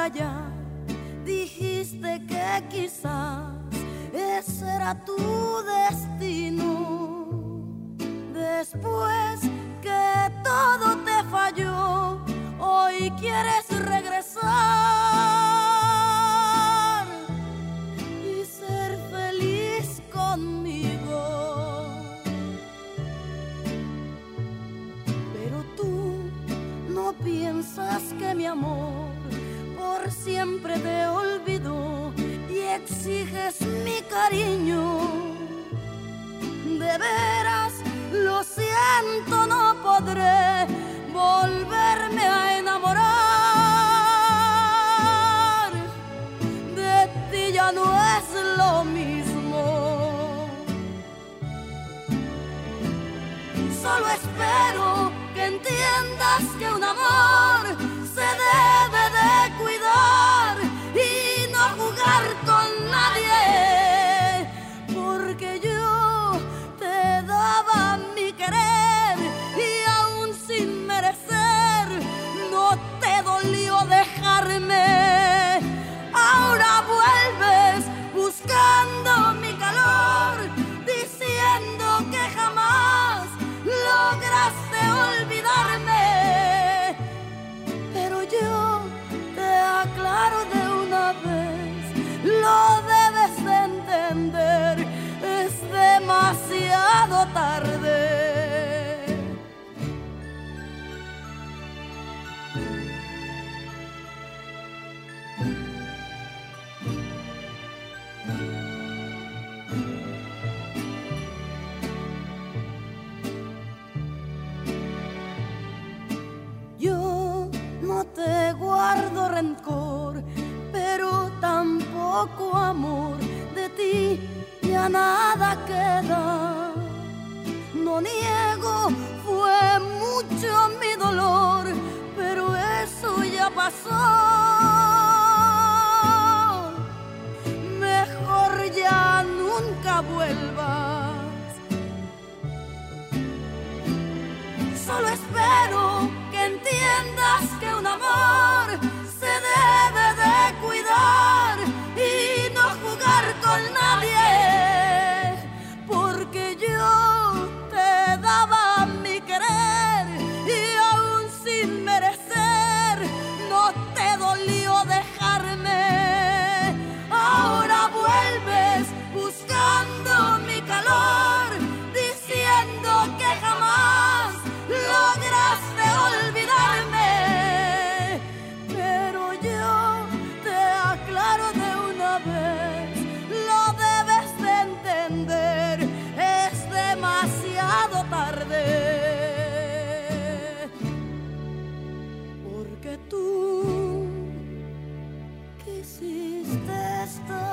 allá. Dijiste que quizás ese era tu destino. Después que todo te falló, hoy quieres regresar y ser feliz conmigo. Pero tú no piensas que mi amor por siempre te olvidó y exiges mi cariño. De veras, lo siento, no podré volverme a enamorar. De ti ya no es lo mismo. Solo espero que entiendas que un amor se debe de cuidar y no jugar con nadie, porque yo te daba mi querer y aún sin merecer no te dolió dejarme. Ahora vuelves buscando mi calor, diciendo que jamás lograste olvidarme. Pero yo te aclaro de una vez, lo debes de entender, es demasiado tarde. Yo no te guardo rencor, pero tampoco amor. De ti ya nada queda. No niego, fue mucho mi dolor, pero eso ya pasó. Mejor ya nunca vuelvas. Solo espero que entiendas que un amor se debe de cuidar y no jugar con nadie, porque yo te daba mi querer y aún sin merecer no te dolió dejarme. Ahora vuelves buscando mi calor, diciendo que jamás lograste olvidarme. Pero yo te aclaro de una vez, lo debes de entender, es demasiado tarde. Porque tú quisiste estar